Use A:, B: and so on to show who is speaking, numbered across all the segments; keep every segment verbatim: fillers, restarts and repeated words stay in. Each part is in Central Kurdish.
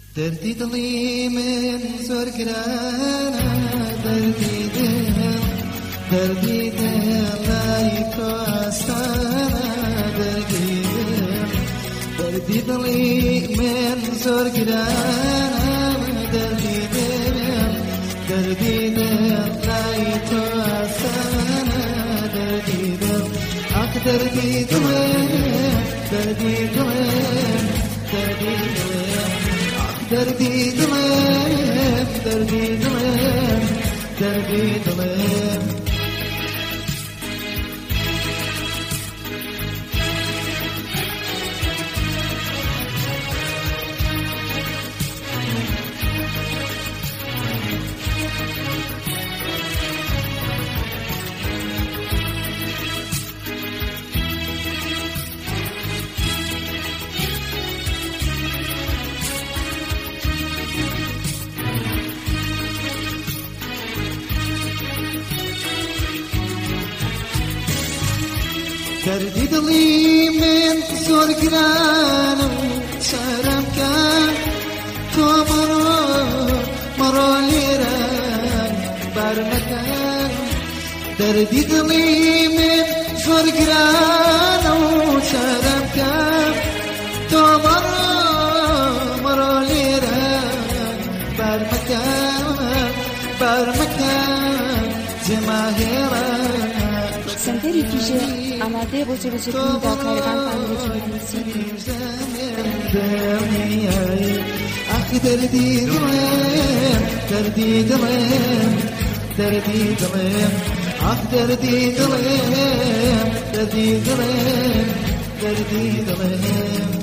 A: دردی دلی من زور گرانه دردی دل دردی دل لای تو آسانه دردی دل دردی دلی من زور گرانه دردی دل دردی دل لای تو آسانه دردی دل آخ دردی دل دردی دل دردی دل دردی دلم دردی دلم دردی دلم دردی دلی من زور گرانم سرم کن تو مرو مرو لیرم برمکن دردی دلی من زور گرانم سرم کن تو مرو مرو لیرم برمکن برمکن جماهیرم
B: سندری دیجه آماده با جلوی دا کارگان فامیلی جلوی
A: آخ دردی دلم دردی دلم دردی دلم آخ دردی دلم دردی دلم دردی دلم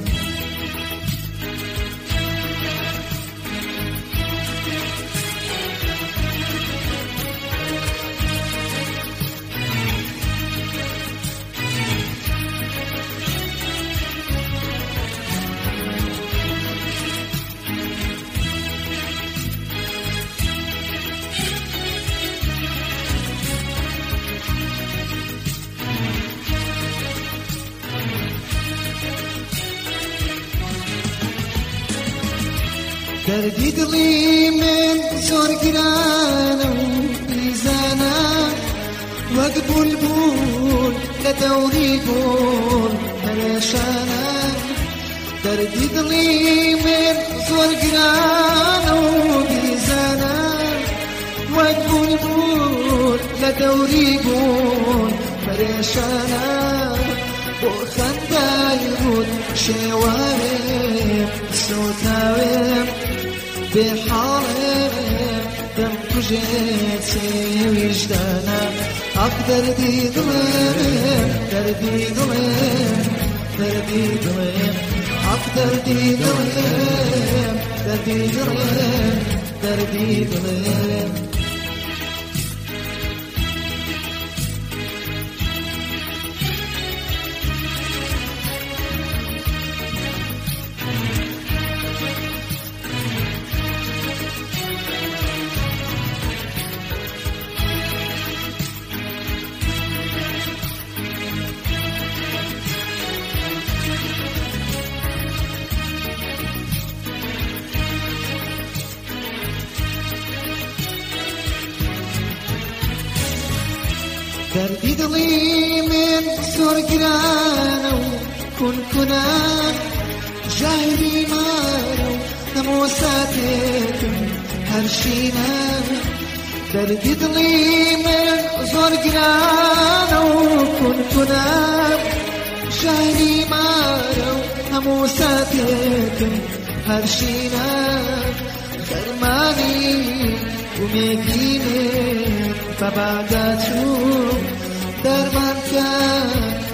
A: دردی دلی من زور گرانم میزنم وق بلبل لدوری گل پریشانم دردی دلی من زور گرانم میزنم وق بلبل لدوری گل پریشانم بو خندای بود شوارم سوتاوم بحالم دم كجيتي وجدانا أخ دردي ظلم دردي ظلم دردي ظلم أخ دردي ظلم دردي ظلم دردي ظلم دردی دلی من زور گرانم کن کنم جهلی مارو نموساتکم هرشینم دردی دلی من زور گرانم کن کنم جهلی مارو نموساتکم هرشینم درمانی امیدی من بابا تو درمان کن